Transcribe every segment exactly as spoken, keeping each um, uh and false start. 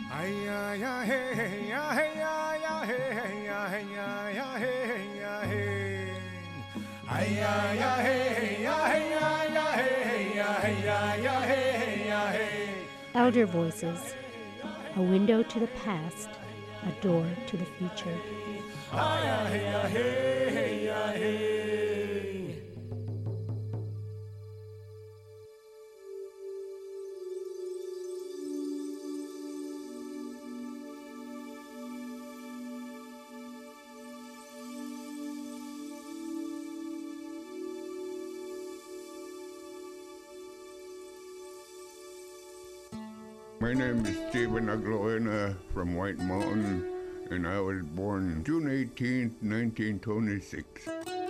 Ay ya ya hey ya hey ya ya hey ya hey ya ya hey ya hey. Ay ya ya hey ya hey ya ya hey ya hey ya ya hey ya hey. Elder Voices, a window to the past, a door to the future. Ay ya hey ya hey ya hey. My name is Stephen Agloena from White Mountain, and I was born June eighteenth, nineteen twenty-six.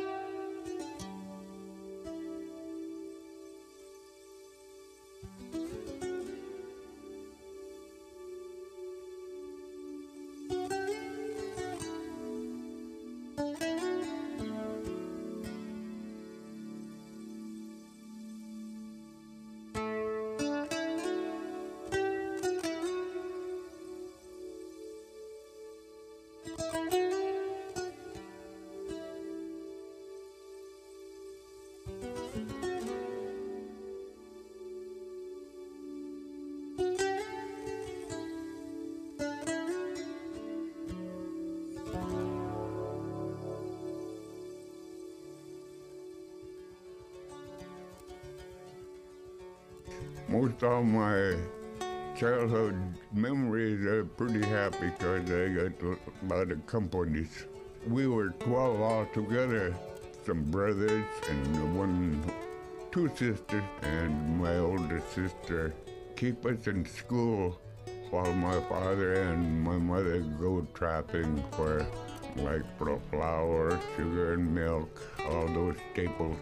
Most of my childhood memories are pretty happy because I got a lot of companies. We were twelve altogether, some brothers and one, two sisters, and my older sister keep us in school while my father and my mother go trapping for like for flour, sugar, and milk, all those staples.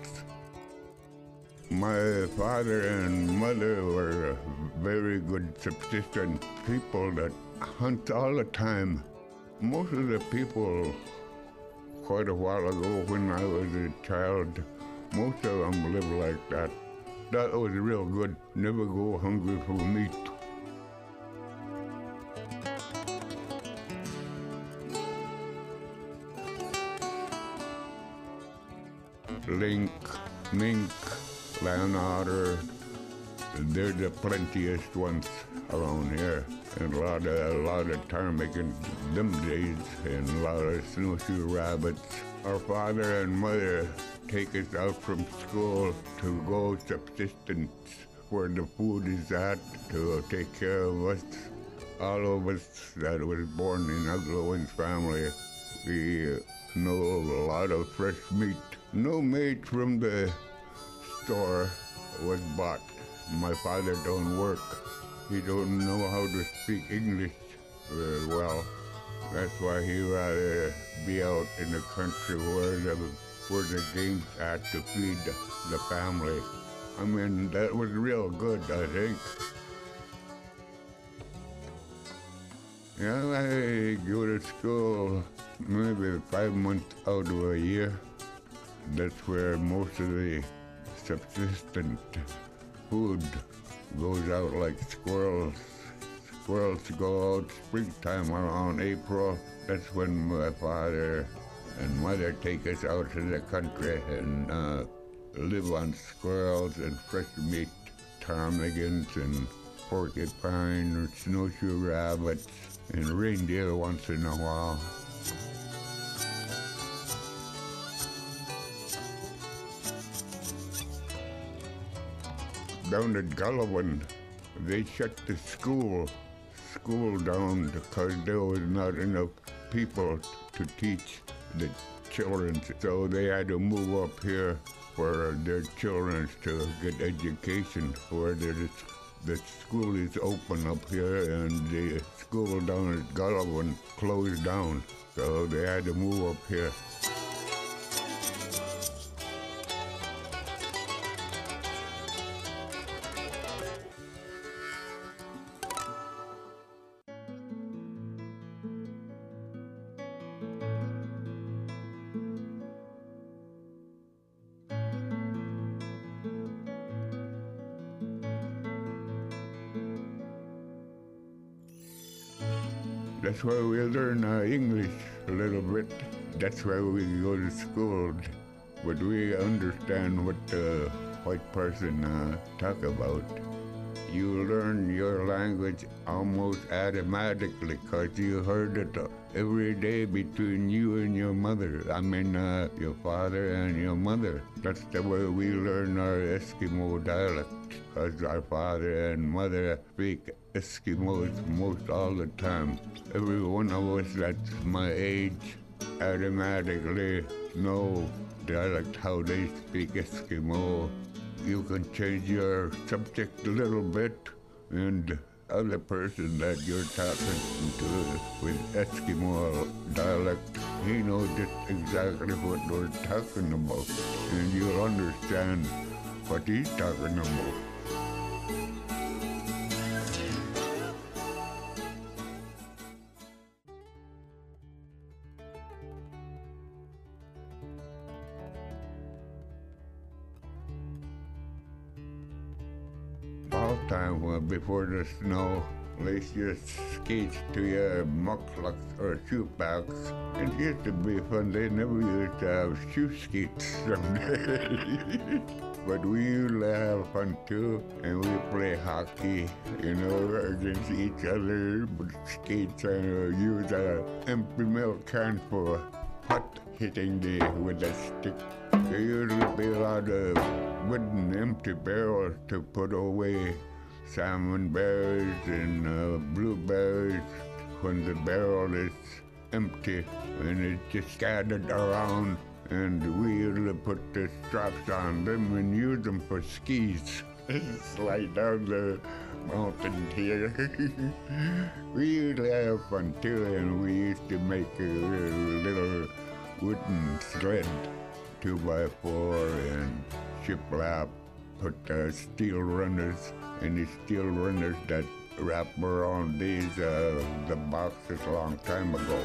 My father and mother were very good subsistence people that hunt all the time. Most of the people quite a while ago when I was a child, most of them lived like that. That was real good, never go hungry for meat. Link, mink, land otter, they're the plentiest ones around here. And a lot of, a lot of ptarmigan in them days, and a lot of snowshoe rabbits. Our father and mother take us out from school to go subsistence where the food is at to take care of us. All of us that was born in Agloen's family, we know a lot of fresh meat. No meat from the store was bought. My father don't work. He don't know how to speak English very well. That's why he rather be out in the country where the where the game's at to feed the, the family. I mean, that was real good, I think. Yeah, I go to school maybe five months out of a year. That's where most of the subsistent food goes out, like squirrels. Squirrels go out springtime around April. That's when my father and mother take us out to the country and uh, live on squirrels and fresh meat, ptarmigans and porcupine or snowshoe rabbits and reindeer once in a while. Down at Gullivan, they shut the school school down because there was not enough people to teach the children. So they had to move up here for their children to get education, where the, the school is open up here and the school down at Gullivan closed down. So they had to move up here. That's why we learn uh, English a little bit. That's why we go to school. But we understand what the white person uh, talk about. You learn your language almost automatically because you heard it every day between you and your mother. I mean, uh, your father and your mother. That's the way we learn our Eskimo dialect, because our father and mother speak Eskimos most all the time. Every one of us that's my age automatically know dialect, how they speak Eskimo. You can change your subject a little bit, and the other person that you're talking to with Eskimo dialect, he knows just exactly what we're talking about, and you'll understand what he's talking about. Fall time, uh, before the snow, lace your skates to your mucklucks or shoe packs. It used to be fun. They never used to have shoe skates someday. But we used to have fun too, and we play hockey, you know, against each other. But skates and uh, use a empty milk can for putt hitting the with a stick. There usually be a lot of wooden empty barrels to put away salmon berries and uh, blueberries when the barrel is empty and it's just scattered around. And we usually put the straps on them and use them for skis. Slide down the mountain here. We usually have fun too, and we used to make a little wooden sled, two by four and shiplap, put uh, steel runners, and the steel runners that wrap around these uh, the boxes a long time ago.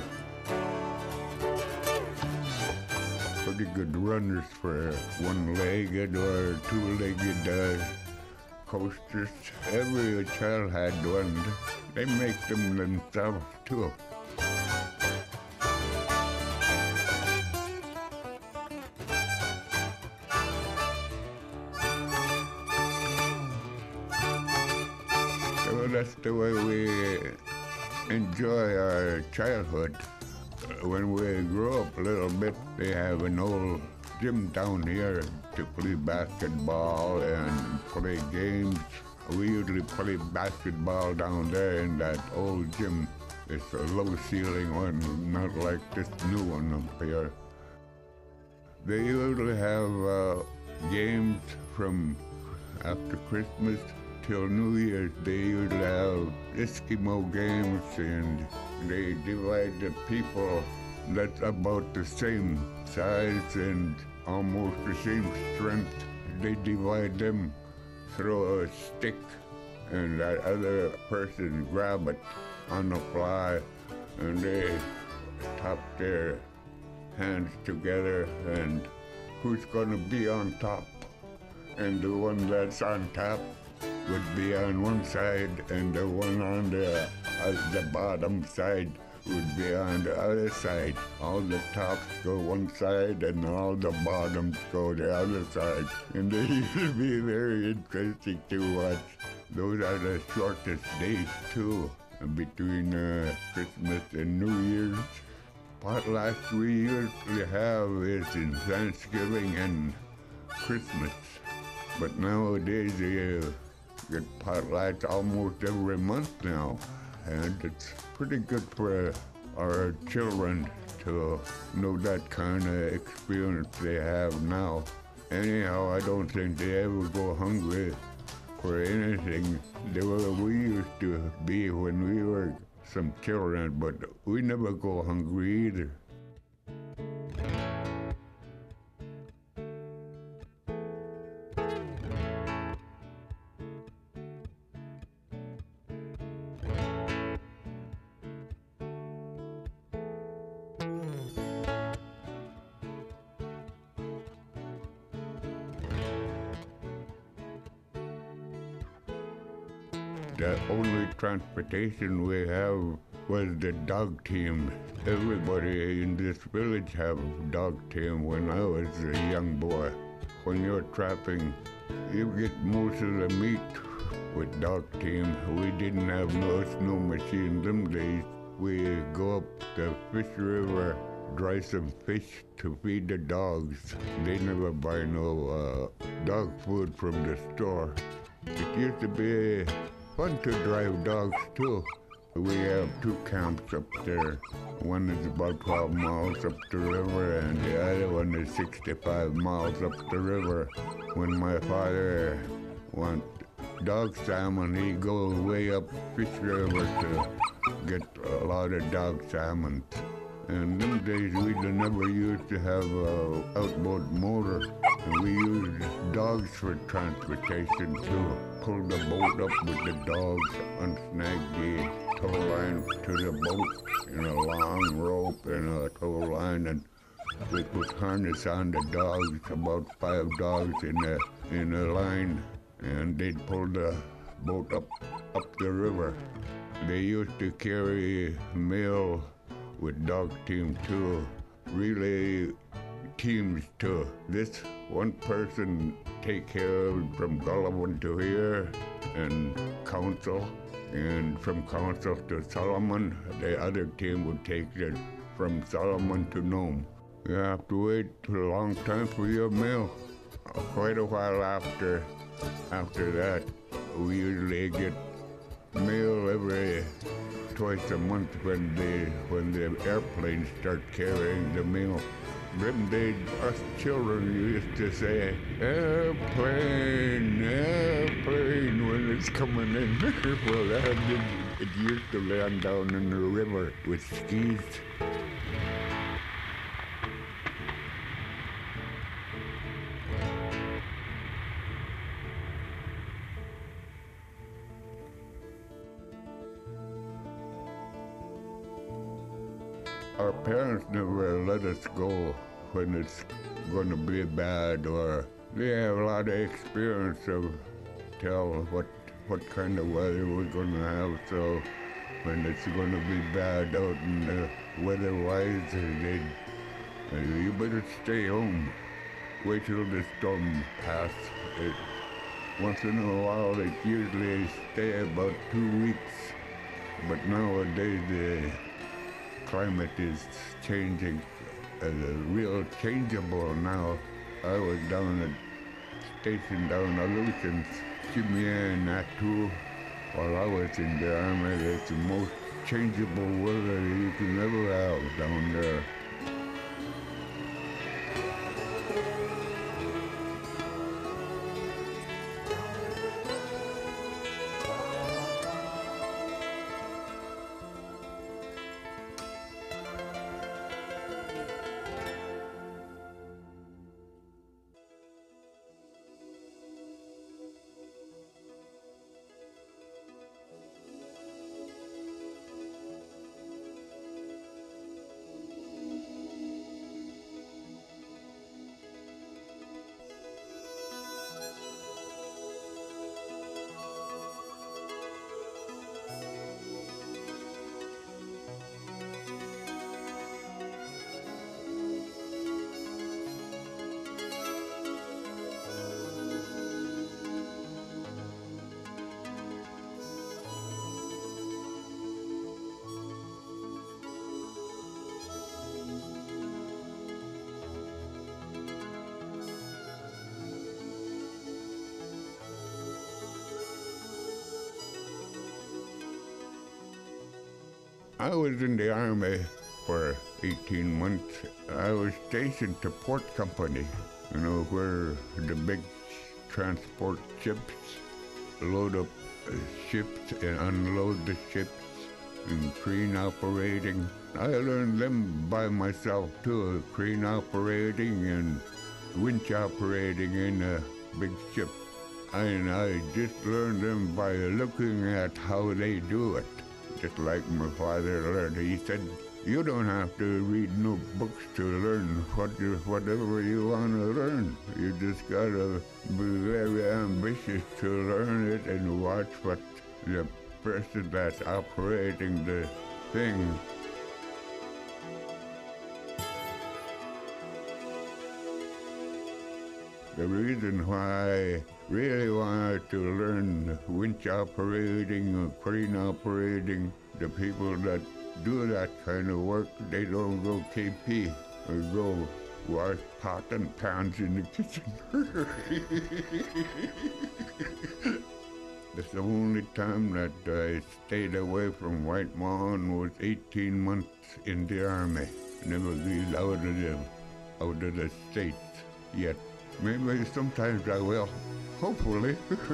Pretty good runners for one-legged or two-legged uh, coasters. Every child had one. They make them themselves too. So that's the way we enjoy our childhood. When we grow up a little bit, they have an old gym down here to play basketball and play games. We usually play basketball down there in that old gym. It's a low ceiling one, not like this new one up here. They usually have uh, games from after Christmas till New Year's. They usually have Eskimo games, and they divide the people that's about the same size and almost the same strength. They divide them, throw a stick, and that other person grab it on the fly, and they tap their hands together, and who's gonna be on top? And the one that's on top would be on one side, and the one on the, uh, the bottom side would be on the other side. All the tops go one side, and all the bottoms go the other side. And they used to be very interesting to watch. Those are the shortest days, too, between uh, Christmas and New Year's. Potlucks we usually have is in Thanksgiving and Christmas. But nowadays, they uh, get potlucks almost every month now. And it's pretty good for our children to know that kind of experience they have now. Anyhow, I don't think they ever go hungry for anything the way we used to be when we were some children, but we never go hungry either. The only transportation we have was the dog team. Everybody in this village have a dog team when I was a young boy. When you're trapping, you get most of the meat with dog team. We didn't have no snow machine them days. We go up the fish river, dry some fish to feed the dogs. They never buy no uh, dog food from the store. It used to be fun to drive dogs too. We have two camps up there. One is about twelve miles up the river and the other one is sixty-five miles up the river. When my father want dog salmon, he'd go way up Fish River to get a lot of dog salmon. And them days we never used to have a outboard motor. And we used dogs for transportation too. Pull the boat up with the dogs, unsnag the tow line to the boat in a long rope and a tow line, and we put harness on the dogs, about five dogs in a in a line, and they'd pull the boat up up the river. They used to carry mail with dog team too, relay teams too. This one person take care of from Gullivan to here and Council, and from Council to Solomon, the other team would take it from Solomon to Nome. You have to wait a long time for your mail. Quite a while after after that, we usually get mail every twice a month when the when the airplanes start carrying the mail. Them days, us children used to say, airplane, airplane, when it's coming in. Well, that did, it used to land down in the river with skis. Our parents never let us go when it's going to be bad, or they have a lot of experience of tell what what kind of weather we're going to have. So when it's going to be bad out in the weather-wise, they uh, you better stay home. Wait till the storm pass. It, once in a while, it usually stay about two weeks. But nowadays, the climate is changing, uh, real changeable now. I was down at station down Aleutians, Chimia and Natu, while I was in the army. It's the most changeable weather you can ever have down there. I was in the Army for eighteen months. I was stationed to Port Company, you know, where the big transport ships load up ships and unload the ships, and crane operating. I learned them by myself too, crane operating and winch operating in a big ship. And I just learned them by looking at how they do it. Just like my father learned. He said, you don't have to read no books to learn what you, whatever you want to learn. You just got to be very ambitious to learn it and watch what the person that's operating the thing. The reason why I really wanted to learn winch operating or crane operating, the people that do that kind of work, they don't go K P or go wash pot and pans in the kitchen. That's the only time that I stayed away from White Mountain was eighteen months in the Army. Never been out of the, out of the States yet. Maybe sometimes I will, hopefully.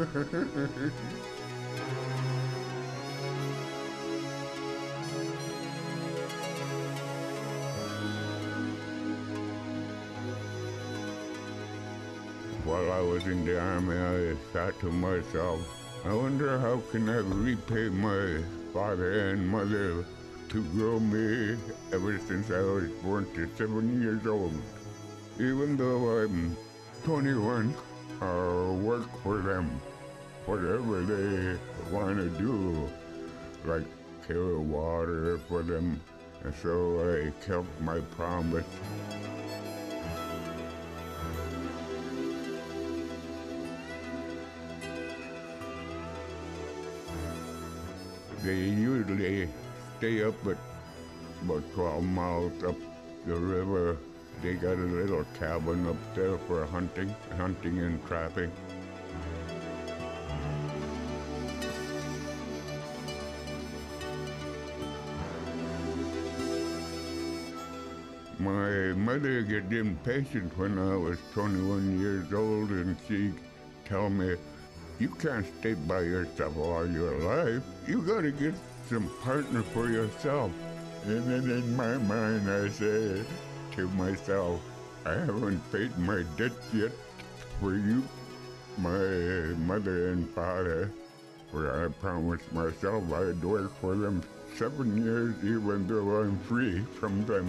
While I was in the Army, I thought to myself, I wonder how can I repay my father and mother to grow me ever since I was born to seven years old. Even though I'm twenty-one, I'll work for them, whatever they want to do, like carry water for them, and so I kept my promise. They usually stay up at about twelve miles up the river. They got a little cabin up there for hunting, hunting and trapping. My mother got impatient when I was twenty-one years old, and she tell me, you can't stay by yourself all your life. You gotta get some partner for yourself. And then in my mind I say to myself, I haven't paid my debt yet for you, my mother and father, where I promised myself I'd work for them seven years even though I'm free from them.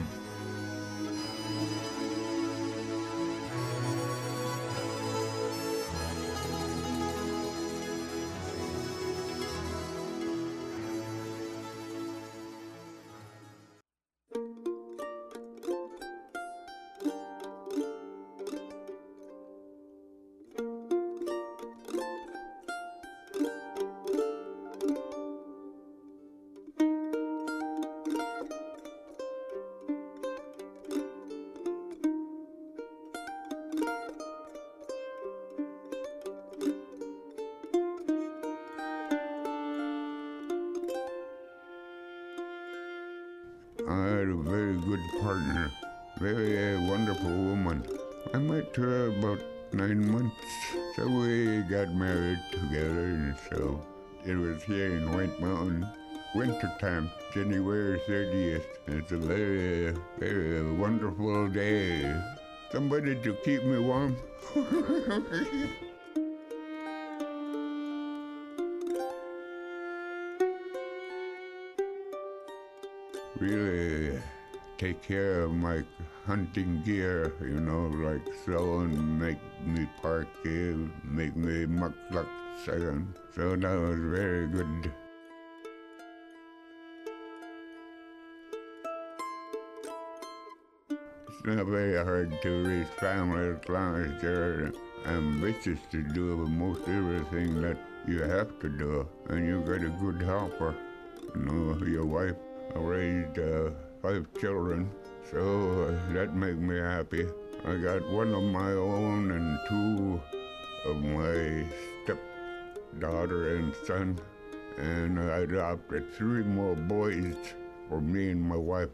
I had a very good partner, very uh, wonderful woman. I met her about nine months, so we got married together, and so it was here in White Mountain, wintertime, January thirtieth. It's a very, very wonderful day. Somebody to keep me warm. Really take care of my hunting gear, you know, like sewing, make me parky, make me mukluk second. So that was very good. It's not very hard to raise family as long as you're ambitious to do most everything that you have to do, and you got a good helper, you know, your wife. I raised uh, five children, so uh, that made me happy. I got one of my own and two of my stepdaughter and son, and I adopted three more boys for me and my wife.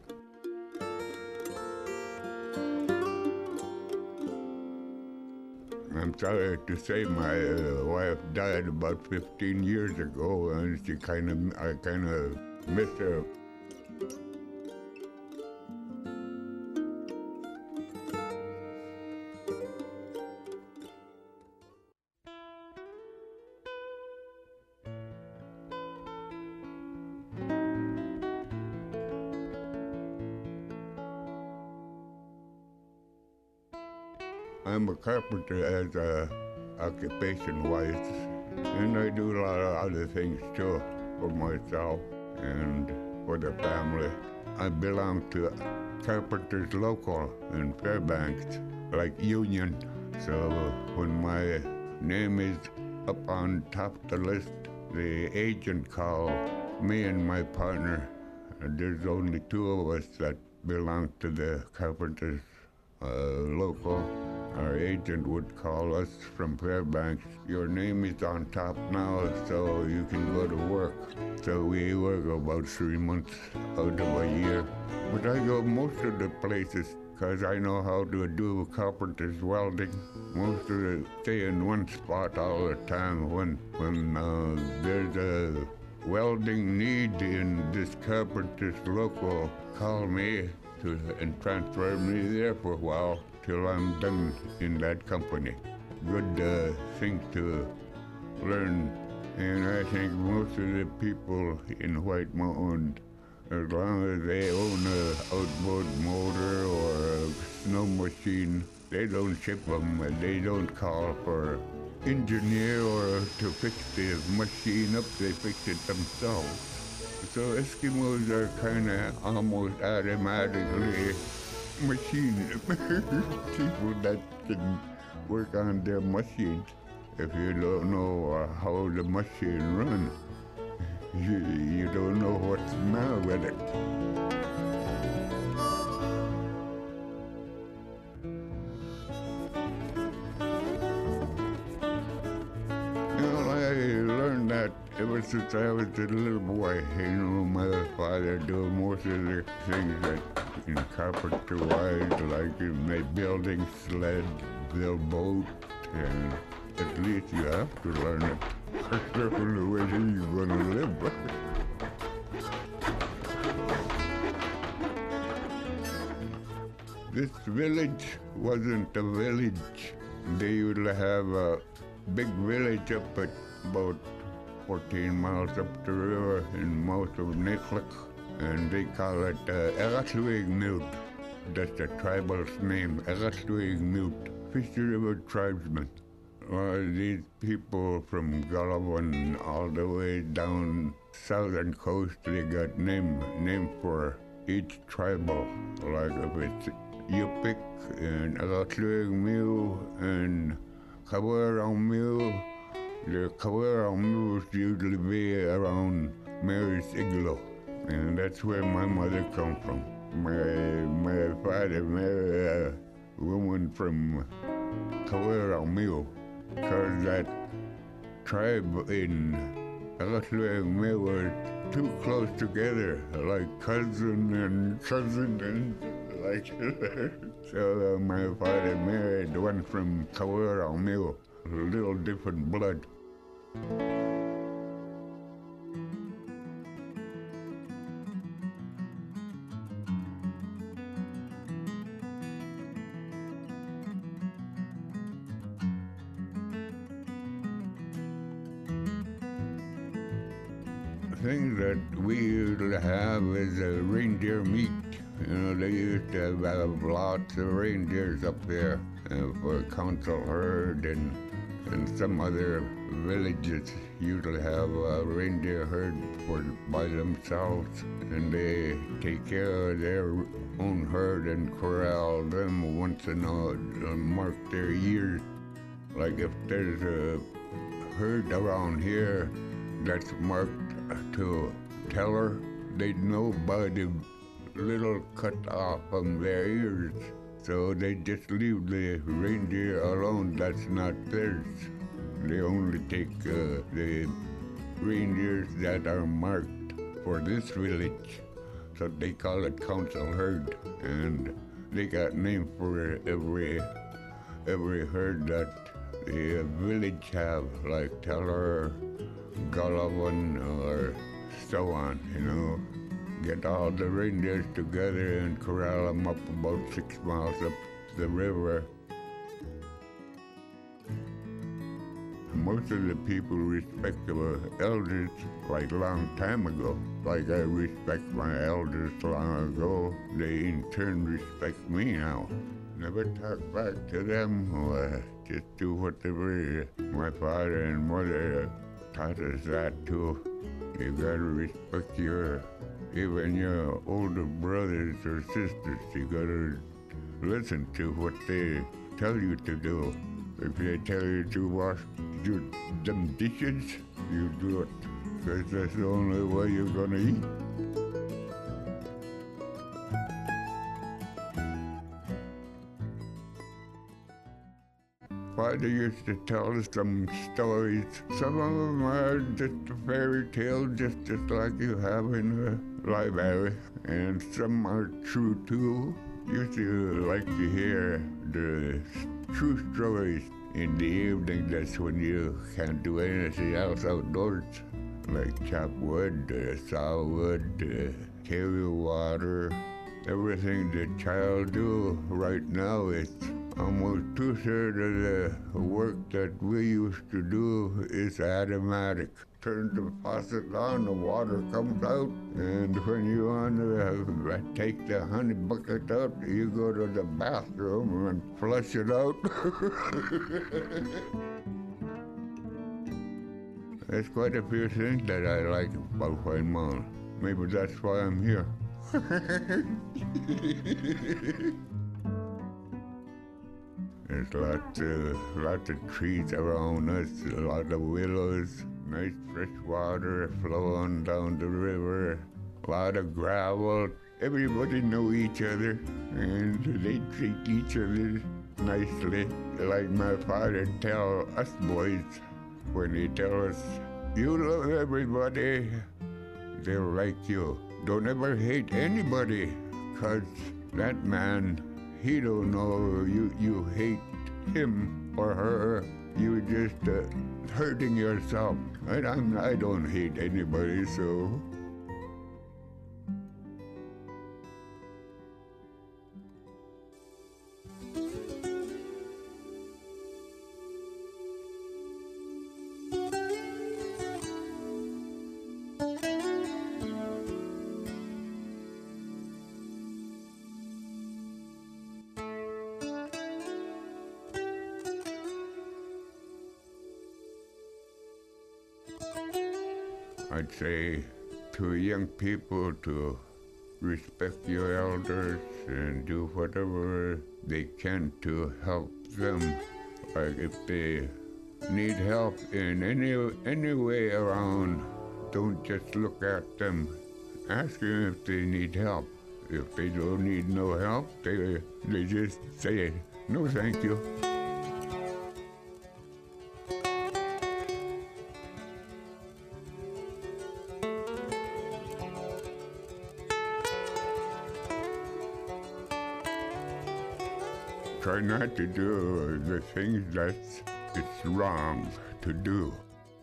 I'm sorry to say my uh, wife died about fifteen years ago, and she kind of, I kind of miss her. I'm a carpenter as a occupation-wise. And I do a lot of other things too for myself and for the family. I belong to Carpenters Local in Fairbanks, like Union. So when my name is up on top of the list, the agent called me and my partner. There's only two of us that belong to the Carpenters uh, Local. Our agent would call us from Fairbanks. Your name is on top now, so you can go to work. So we work about three months out of a year. But I go most of the places because I know how to do carpenter's welding. Most of the stay in one spot all the time. When when uh, there's a welding need in this Carpenters Local, call me to, and transfer me there for a while till I'm done in that company. Good uh, thing to learn. And I think most of the people in White Mountain, as long as they own an outboard motor or a snow machine, they don't ship them. They don't call for engineer or to fix the machine up. They fix it themselves. So Eskimos are kind of almost automatically machine people that can work on their machines. If you don't know uh, how the machine runs, you, you don't know what's the matter with it. You know, I learned that ever since I was a little boy. You know, my father do most of the things that in carpenter wise, like in my building sled, build boat, and at least you have to learn it. That's the only way you're gonna live. This village wasn't a village. They used to have a big village up at about fourteen miles up the river in mouth of Nicklick, and they call it uh, Eraswig-Mute. That's the tribal's name, Eraswig-Mute, Fisher River tribesmen. Uh, these people from Gullivan all the way down southern coast, they got name name for each tribal. Like if it's Yupik and Eraswig-Mute and Kawarau-Mute, the Kawarau-Mute usually be around Mary's Igloo, and that's where my mother come from. My my father married a woman from Kawarau-Mute, because that tribe in Eraswig-Mute were too close together, like cousin and cousin and like so uh, my father married one from Kawarau-Mute, a little different blood. Things that we used to have is a reindeer meat. You know, they used to have lots of reindeers up there uh, for council herd, and and some other villages usually have a reindeer herd for by themselves, and they take care of their own herd and corral them once in a while, mark their years. Like if there's a herd around here that's marked to teller, they'd know by the little cut off from their ears. So they just leave the reindeer alone. That's not theirs. They only take uh, the reindeers that are marked for this village. So they call it council herd, and they got name for every every herd that the village have, like Teller, Gullivan, or so on, you know. Get all the reindeers together and corral them up about six miles up the river. Most of the people respect our elders like a long time ago. Like I respect my elders long ago, they in turn respect me now. Never talk back to them or Just do whatever my father and mother taught us that too. You gotta respect your, even your older brothers or sisters. You gotta listen to what they tell you to do. If they tell you to wash do them dishes, you do it. Because that's the only way you're gonna eat. Father used to tell us some stories. Some of them are just a fairy tale, just, just like you have in a library. And some are true too. Used to like to hear the true stories in the evening. That's when you can't do anything else outdoors, like chop wood, uh, saw wood, uh, carry water. Everything the child do right now is almost two-thirds of the work that we used to do is automatic. Turn the faucet on, the water comes out, and when you want to uh, take the honey bucket out, you go to the bathroom and flush it out. There's quite a few things that I like about White Mountain. Maybe that's why I'm here. There's lots of, lots of trees around us, a lot of willows, nice fresh water flowing down the river, a lot of gravel. Everybody know each other, and they treat each other nicely. Like my father tell us boys, when he tell us, you love everybody, they'll like you. Don't ever hate anybody, cause that man, he don't know you, you hate him or her. You just uh, hurting yourself. And I'm, I don't hate anybody, so. I'd say to young people to respect your elders and do whatever they can to help them. Like if they need help in any any way around, don't just look at them. Ask them if they need help. If they don't need no help, they they just say, no thank you. Try not to do the things that it's wrong to do.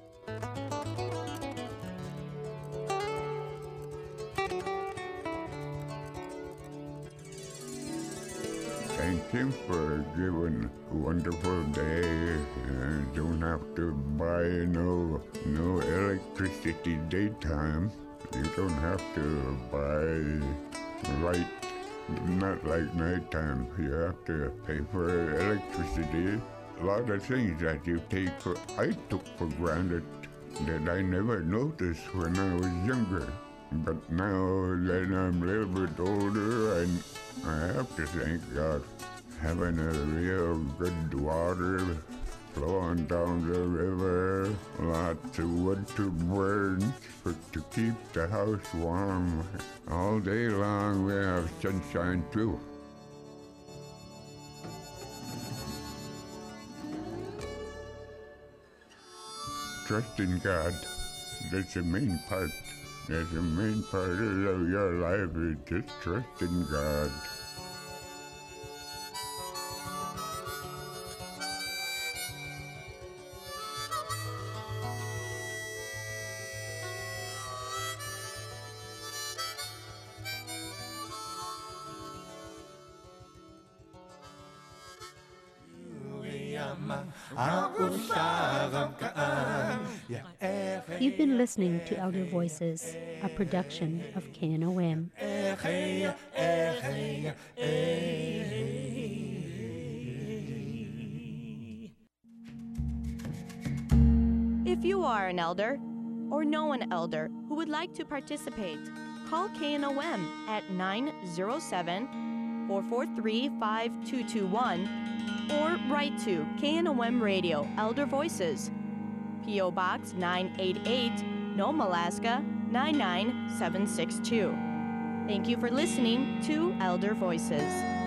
Thank him for giving a wonderful day, and don't have to buy no no electricity daytime. You don't have to buy light. Not like nighttime. You have to pay for electricity. A lot of things that you take for, I took for granted that I never noticed when I was younger. But now that I'm a little bit older, and I have to thank God. Having a real good water flowing down the river, lots of wood to burn for, to keep the house warm. All day long we have sunshine too. Trust in God. That's the main part. That's the main part of your life is just trust in God. You've been listening to Elder Voices, a production of K N O M. are an elder or know an elder who would like to participate, call K N O M at nine zero seven, four four three, five two two one or write to K N O M Radio Elder Voices, P O Box nine eighty-eight, Nome, Alaska nine nine seven six two. Thank you for listening to Elder Voices.